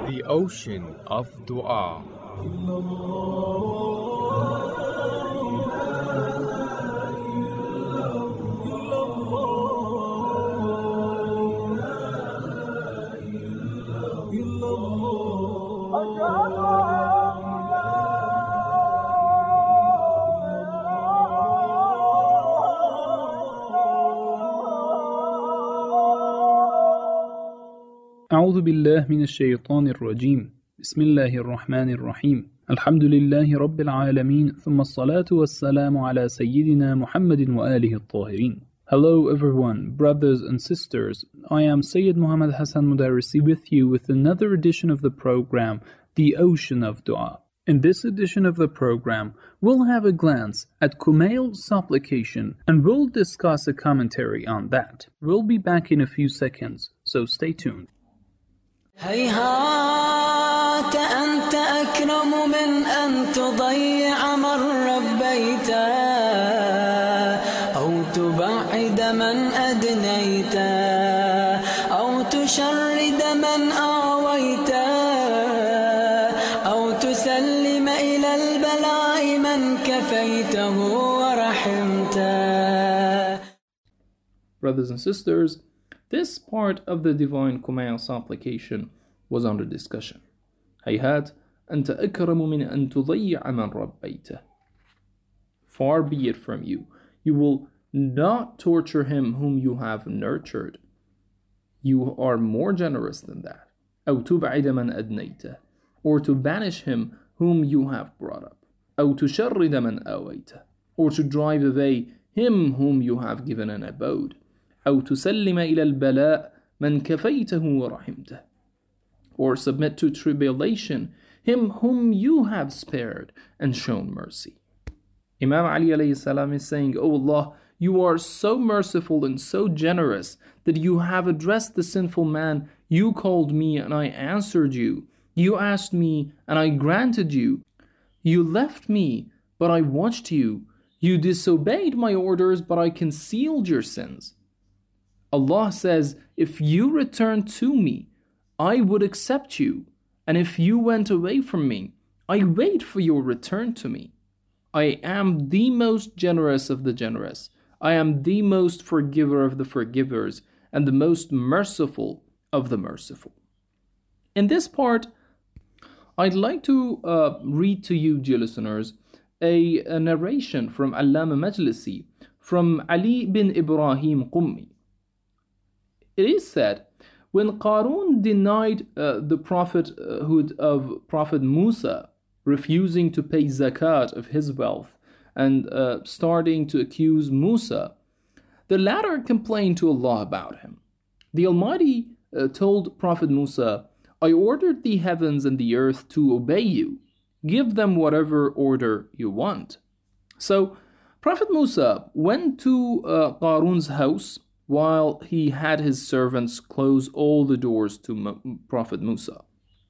The ocean of dua. أعوذ بالله من الشيطان الرجيم بسم الله الرحمن الرحيم الحمد لله رب العالمين ثم الصلاة والسلام على سيدنا محمد وآله الطاهرين. Hello everyone, brothers and sisters. I am Sayyid Muhammad Hassan Mudarrisi with you with another edition of the program, The Ocean of Dua. In this edition of the program, we'll have a glance at Kumail's supplication and we'll discuss a commentary on that. We'll be back in a few seconds, so stay tuned. هيهات أنت أكرم من أن تضيع من ربيته أو تبعد من أدنيته أو تشرد من آويته أو تسلم إلى البلاء من كفيته ورحمته. Brothers and sisters, this part of the divine Kumail supplication was under discussion. هيهات أنت أكرم من أن تضيع من ربيته. Far be it from you. You will not torture him whom you have nurtured. You are more generous than that. أو تبعد من أدنيته. Or to banish him whom you have brought up. أو تشرد من آويته. Or to drive away him whom you have given an abode. أو تسلم إلى البلاء من كفيته ورحمته. Or submit to tribulation him whom you have spared and shown mercy. Imam Ali alayhi salam is saying, O Allah, you are so merciful and so generous that you have addressed the sinful man. You called me and I answered you. You asked me and I granted you. You left me, but I watched you. You disobeyed my orders, but I concealed your sins. Allah says, if you return to me, I would accept you. And if you went away from me, I wait for your return to me. I am the most generous of the generous. I am the most forgiver of the forgivers and the most merciful of the merciful. In this part, I'd like to read to you, dear listeners, a narration from Allama Majlisi from Ali bin Ibrahim Qummi. It is said, when Qarun denied the prophethood of Prophet Musa, refusing to pay zakat of his wealth and starting to accuse Musa, the latter complained to Allah about him. The Almighty told Prophet Musa, I ordered the heavens and the earth to obey you. Give them whatever order you want. So Prophet Musa went to Qarun's house while he had his servants close all the doors to Prophet Musa.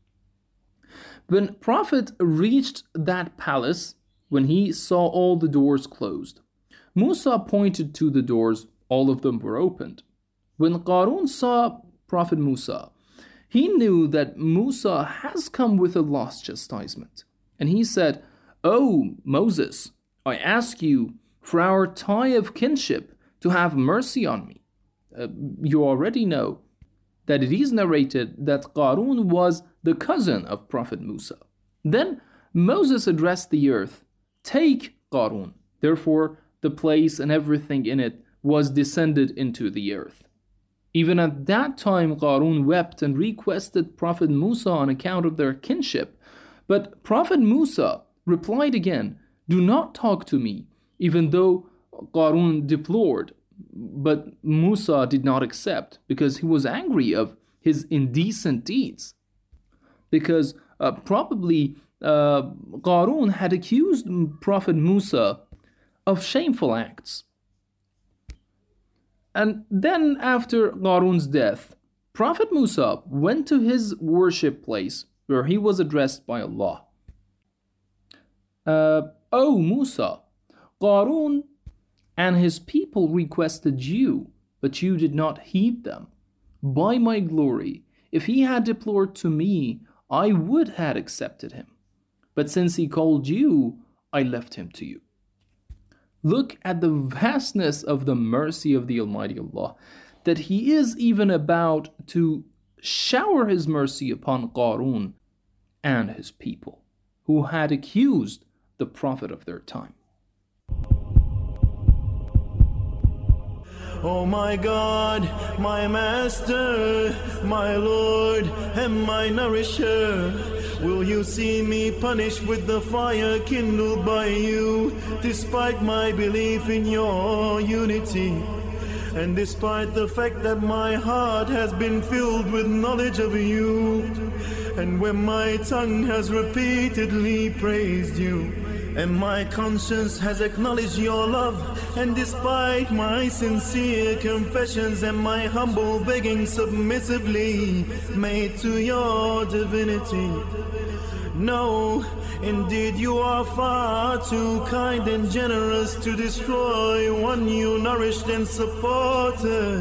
When Prophet reached that palace, when he saw all the doors closed, Musa pointed to the doors, all of them were opened. When Qarun saw Prophet Musa, he knew that Musa has come with Allah's chastisement. And he said, O Moses, I ask you for our tie of kinship to have mercy on me. You already know that it is narrated that Qarun was the cousin of Prophet Musa. Then Moses addressed the earth, take Qarun. Therefore, the place and everything in it was descended into the earth. Even at that time, Qarun wept and requested Prophet Musa on account of their kinship. But Prophet Musa replied again, do not talk to me, even though Qarun deplored. But Musa did not accept because he was angry of his indecent deeds. Because probably Qarun had accused Prophet Musa of shameful acts. And then after Qarun's death, Prophet Musa went to his worship place where he was addressed by Allah. O Musa, Qarun and his people requested you, but you did not heed them. By my glory, if he had deplored to me, I would have accepted him. But since he called you, I left him to you. Look at the vastness of the mercy of the Almighty Allah, that He is even about to shower His mercy upon Qarun and his people, who had accused the Prophet of their time. Oh my God, my Master, my Lord, and my Nourisher, will you see me punished with the fire kindled by you, despite my belief in your unity, and despite the fact that my heart has been filled with knowledge of you, and when my tongue has repeatedly praised you, and my conscience has acknowledged your love, and despite my sincere confessions and my humble begging submissively made to your divinity. No, indeed you are far too kind and generous to destroy one you nourished and supported,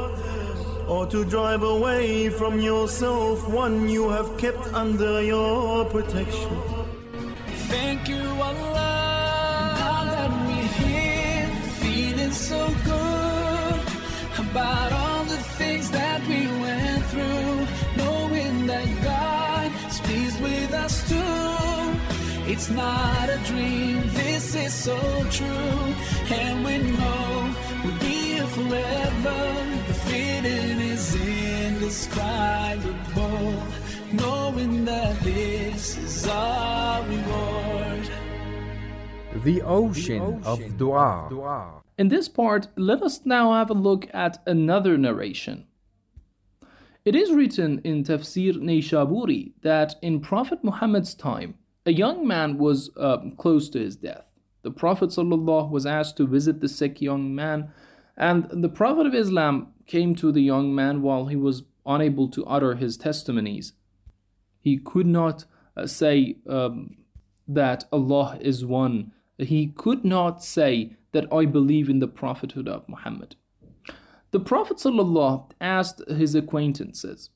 or to drive away from yourself one you have kept under your protection. Thank you, Allah. Now that we're here, feeling so good about all the things that we went through, knowing that God is pleased with us too. It's not a dream, this is so true, and we know we'll be here forever. The feeling is indescribable, knowing that this is our reward. The Ocean of Dua. In this part, let us now have a look at another narration. It is written in Tafsir Nayshaburi that in Prophet Muhammad's time, a young man was close to his death. The Prophet ﷺ was asked to visit the sick young man, and the Prophet of Islam came to the young man while he was unable to utter his testimonies. He could not say that Allah is one. He could not say that I believe in the prophethood of Muhammad. The Prophet ﷺ asked his acquaintances,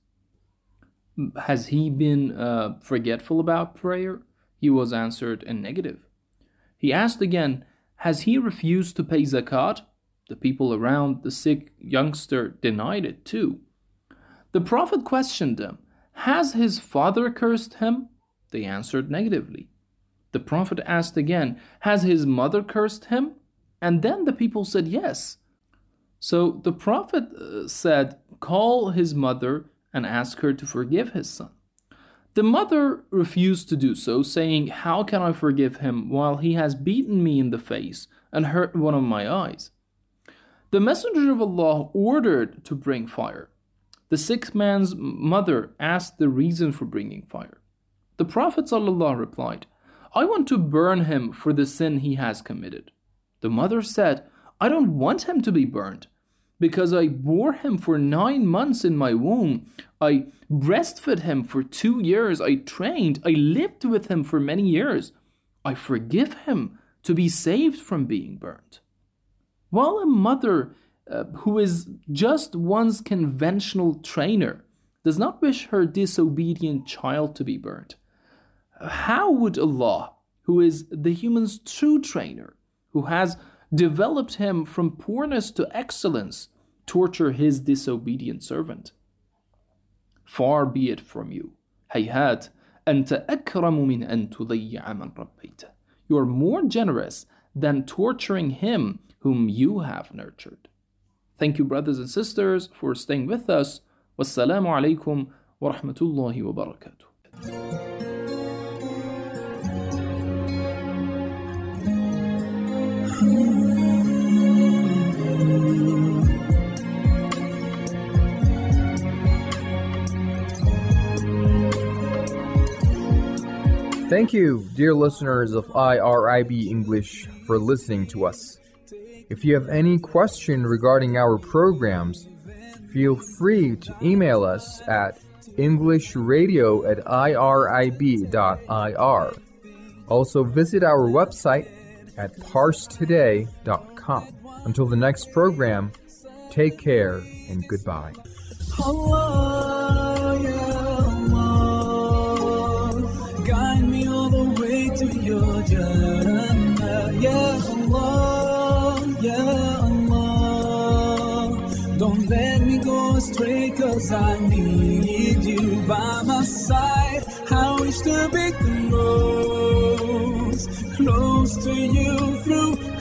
has he been forgetful about prayer? He was answered in negative. He asked again, has he refused to pay zakat? The people around the sick youngster denied it too. The Prophet questioned them, has his father cursed him? They answered negatively. The Prophet asked again, has his mother cursed him? And then the people said yes. So the Prophet said, call his mother and ask her to forgive his son. The mother refused to do so, saying, how can I forgive him while he has beaten me in the face and hurt one of my eyes? The Messenger of Allah ordered to bring fire. The sick man's mother asked the reason for bringing fire. The Prophet ﷺ replied, I want to burn him for the sin he has committed. The mother said, I don't want him to be burned, because I bore him for 9 months in my womb. I breastfed him for 2 years. I trained. I lived with him for many years. I forgive him to be saved from being burned. While a mother who is just one's conventional trainer does not wish her disobedient child to be burned, how would Allah, who is the human's true trainer, who has developed him from poorness to excellence, torture his disobedient servant? Far be it from you. Hayhat, anta akramu min an tudayya man rabbayta. You are more generous than torturing him whom you have nurtured. Thank you, brothers and sisters, for staying with us. Wassalamu alaikum wa rahmatullahi wa barakatuh. Thank you, dear listeners of IRIB English, for listening to us. If you have any question regarding our programs, feel free to email us at englishradio@irib.ir. Also visit our website at parstoday.com. Until the next program, take care and goodbye. Allah, ya Allah. to your Jannah. Ya Allah, Ya Allah. Don't let me go astray, cause I need you by my side. I wish to be close to you through